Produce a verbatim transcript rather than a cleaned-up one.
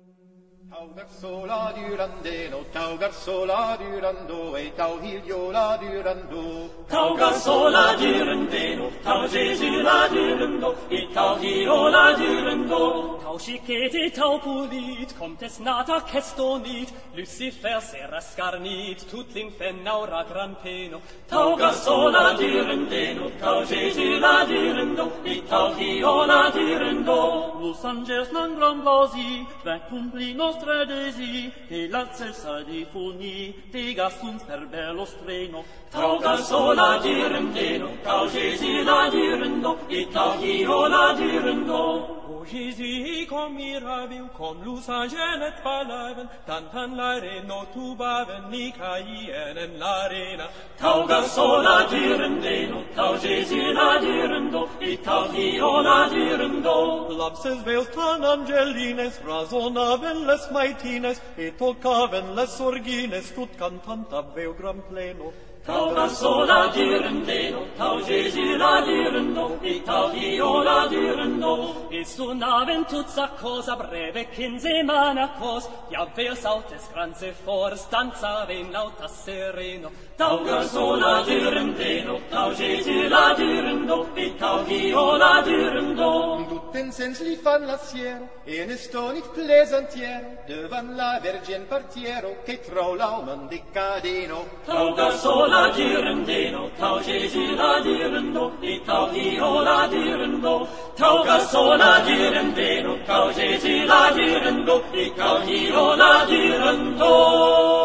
Tau verso la Durandeno, tau verso la Durando, e tau higlio la Durando. Tau verso la Durandeno, tau Gesù la Durando, e tau higlio la Durando. Tau scicete, tau pulit, comtes nata kestonit, Lucifer sera scarnit, tut l'infennaura gran peno. Tau verso la Durandeno, tau Gesù la Durando, e tau higlio la Durando. Los angels non gran blosi, vet cumpli nostre desi, e la cessa di fugni, degas uns per bello streno. Tau verso la Durandeno, tau Gesù la Durando, e tau higlio la Durando. O Jésus, kom miraviu, kom lus angelet palaven, tantan l'areno tubaven, ni caien en l'arena. Tau verso la Durandeno, tau Gesù la Durando, e tau higlio la Durando. Lapses veus tan angelines, razonaven les maitines, et tocaven les orgines, tut cantant aveu gran pleno. Tau verso la Durandeno, tau Gesù la Durando, e tau higlio la Durando. E suonaven tutta cosa breve, quinzemana cos, di avers autes granze for, stanzaven auta sereno. Tau verso la Durandeno, tau Gesù la Durando, e tau higlio la Durando. Tutten sens li fan la siero, e ne stonit plaisantiero, devan la Vergine partiero, che tro l'aumen di cadeno. Tau verso la Durandeno, tau Gesù la Durando, e tau higlio la Durando. Tau verso la Durandeno, tau Gesù la Durando, e tau higlio la Durando.